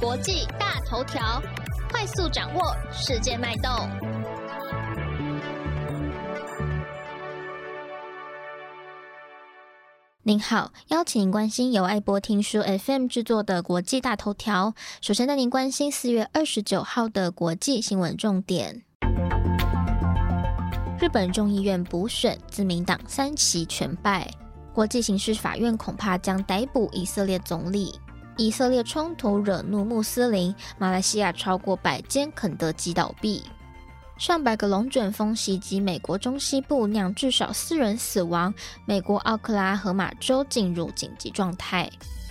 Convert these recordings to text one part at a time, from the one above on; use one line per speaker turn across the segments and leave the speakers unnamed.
国际大头条，快速掌握世界脉动。您好，邀请您关心由爱播听书 FM 制作的国际大头条。首先带您关心4月29号的国际新闻重点。日本众议院补选，自民党3席全败。国际刑事法院恐怕将逮捕以色列总理。以色列冲突惹怒穆斯林，马来西亚超过100间肯德基倒闭。上百个龙卷风袭击美国中西部，酿至少4人死亡。美国奥克拉荷马州进入紧急状态。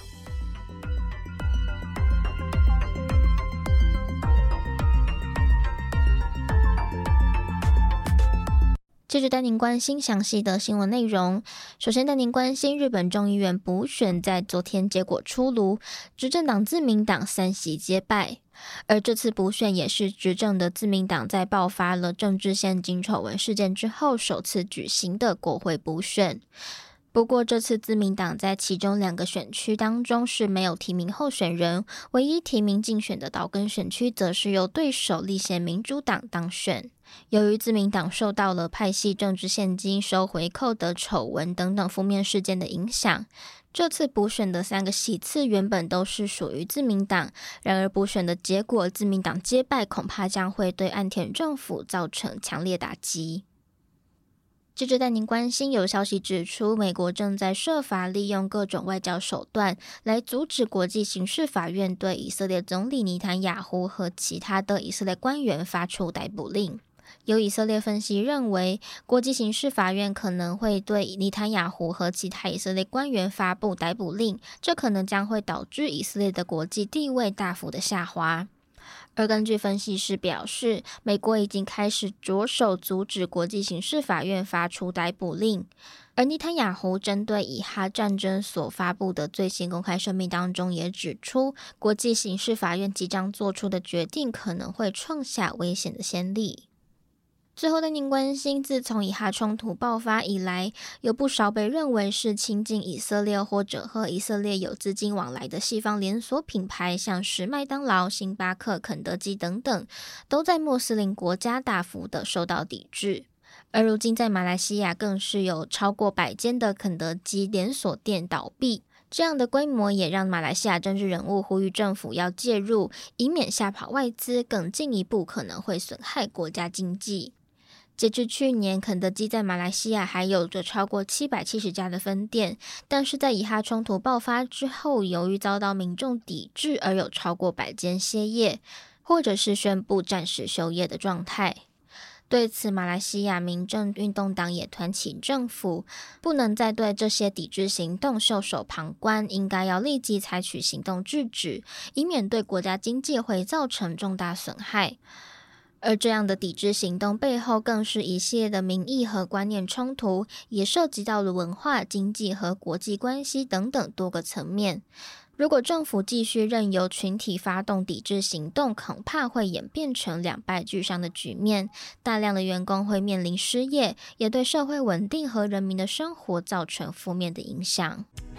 接着带您关心详细的新闻内容。首先带您关心日本众议院补选在昨天结果出炉，执政党自民党3席皆败。而这次补选也是执政的自民党在爆发了政治现金丑闻事件之后首次举行的国会补选。不过这次自民党在其中2个选区当中是没有提名候选人，唯一提名竞选的岛根选区则是由对手立宪民主党当选。由于自民党受到了派系政治现金收回扣的丑闻等等负面事件的影响，这次补选的3个席次原本都是属于自民党，然而补选的结果自民党皆败，恐怕将会对岸田政府造成强烈打击。接着带您关心，有消息指出，美国正在设法利用各种外交手段来阻止国际刑事法院对以色列总理尼坦雅胡和其他的以色列官员发出逮捕令。有以色列分析认为，国际刑事法院可能会对尼坦雅胡和其他以色列官员发布逮捕令，这可能将会导致以色列的国际地位大幅的下滑。而根据分析师表示，美国已经开始着手阻止国际刑事法院发出逮捕令。而尼坦雅胡针对以哈战争所发布的最新公开声明当中也指出，国际刑事法院即将做出的决定可能会创下危险的先例。最后带您关心，自从以哈冲突爆发以来，有不少被认为是亲近以色列或者和以色列有资金往来的西方连锁品牌，像是麦当劳、星巴克、肯德基等等，都在穆斯林国家大幅的受到抵制。而如今在马来西亚更是有超过100间的肯德基连锁店倒闭。这样的规模也让马来西亚政治人物呼吁政府要介入，以免吓跑外资，更进一步可能会损害国家经济。截至去年，肯德基在马来西亚还有着超过770家的分店，但是在以哈冲突爆发之后，由于遭到民众抵制，而有超过100间歇业，或者是宣布暂时休业的状态。对此，马来西亚民政运动党也团起政府，不能再对这些抵制行动袖手旁观，应该要立即采取行动制止，以免对国家经济会造成重大损害。而这样的抵制行动背后更是一系列的民意和观念冲突，也涉及到了文化、经济和国际关系等等多个层面。如果政府继续任由群体发动抵制行动，恐怕会演变成两败俱伤的局面，大量的员工会面临失业，也对社会稳定和人民的生活造成负面的影响。